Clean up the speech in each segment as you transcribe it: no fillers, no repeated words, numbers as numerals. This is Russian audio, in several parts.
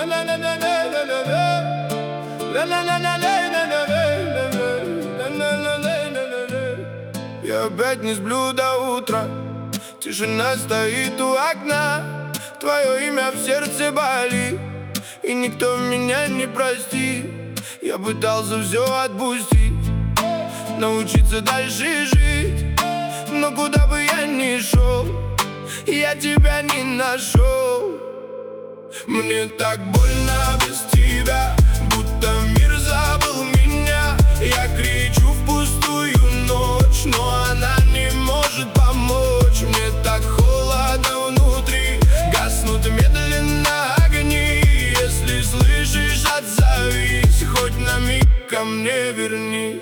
Я опять не сплю до утра, тишина стоит у окна. Твое имя в сердце болит, и никто меня не простит. Я пытался все отпустить, научиться дальше жить, но куда бы я ни шел, я тебя не нашел. Мне так больно без тебя, будто мир забыл меня. Я кричу в пустую ночь, но она не может помочь. Мне так холодно внутри, гаснут медленно огни. Если слышишь, отзовись, хоть на миг ко мне вернись.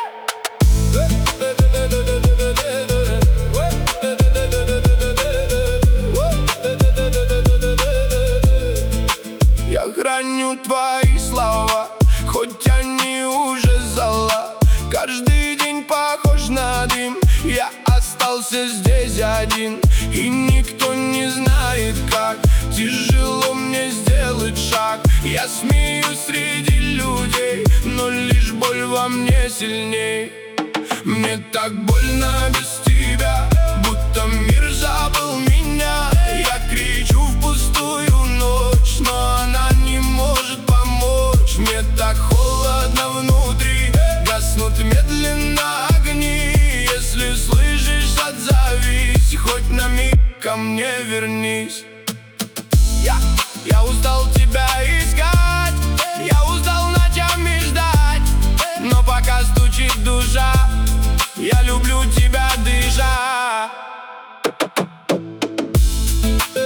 Я храню твои слова, хоть они уже зола. Каждый день похож на дым, я остался здесь один. И никто не знает как, тяжело мне сделать шаг. Я смеюсь среди людей, но лишь боль во мне сильней. Мне так больно без тебя, будто мир забыл меня. Я кричу в пустую ночь, но она не может помочь. Мне так холодно внутри, гаснут медленно огни. Если слышишь, отзовись, хоть на миг ко мне вернись. Я устал тебя искать, я устал ночами ждать, но пока стучит душа, я люблю тебя дышать.